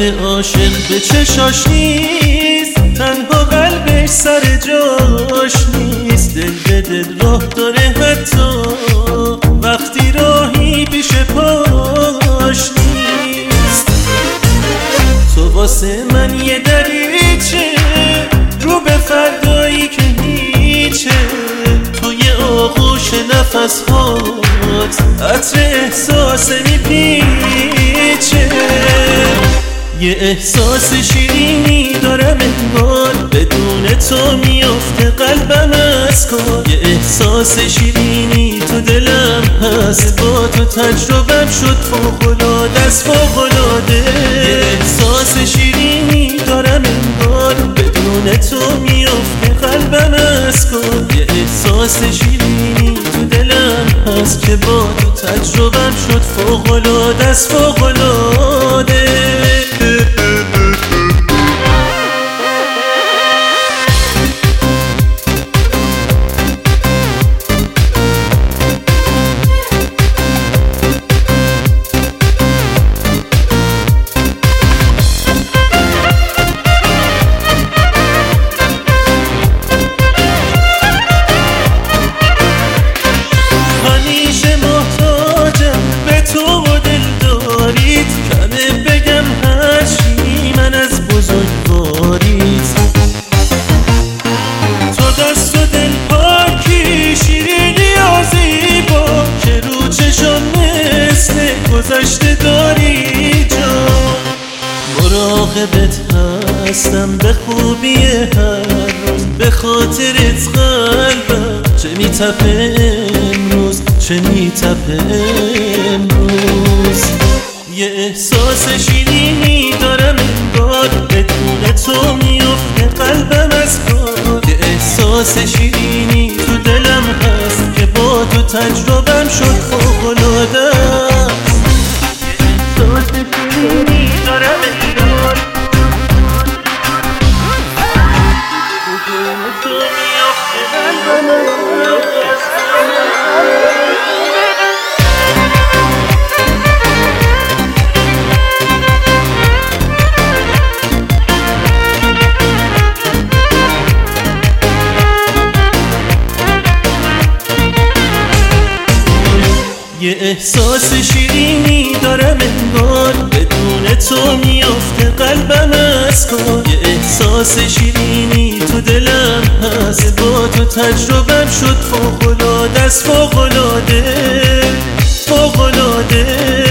عاشق به چشاش نیست، تنها قلبش سر جاش نیست. دل به دل راه داره حتی وقتی راهی پیش پاش نیست. تو واسه من یه دریچه رو به فردایی که هیچه، توی آغوش نفس هات عطر احساس میپیچه. یه احساس شیرینی دارم انگار بدون تو میافته قلبم از کار. یه احساس شیرینی تو دلم هست، با تو تجربم شد فوق‌العاده است فوق‌العاده. یه احساس شیرینی دارم انگار بدون تو میافته قلبم از کار. یه احساس شیرینی تو دلم هست که با تو تجربم شد فوق‌العاده است فوق‌العاده. همیشه محتاجم به تو و دلداریت، کمه بگم هرچی من از بزرگواریت. تو دست و دل پاکی شیرینی و زیبا که رو چشم مثل گذشته داری جا. مراقبت هستم به خوبی هر روز، به خاطرت قلبم چه میتپه امروز چه میتپه امروز. یه احساس شیرینی دارم انگار بدون تو میافته قلبم از کار. یه احساس شیرینی تو دلم هست که با تو تجربم شد فوق‌العاده است. یه احساس شیرینی دارم انگار بدون تو میافته قلبم از یه احساس شیرینی دارم انگار بدون تو میافته قلبم از کار. یه احساس شیرینی تو دلم هست، با تو تجربم شد فوق‌العاده است فوق‌العاده فوق‌العاده.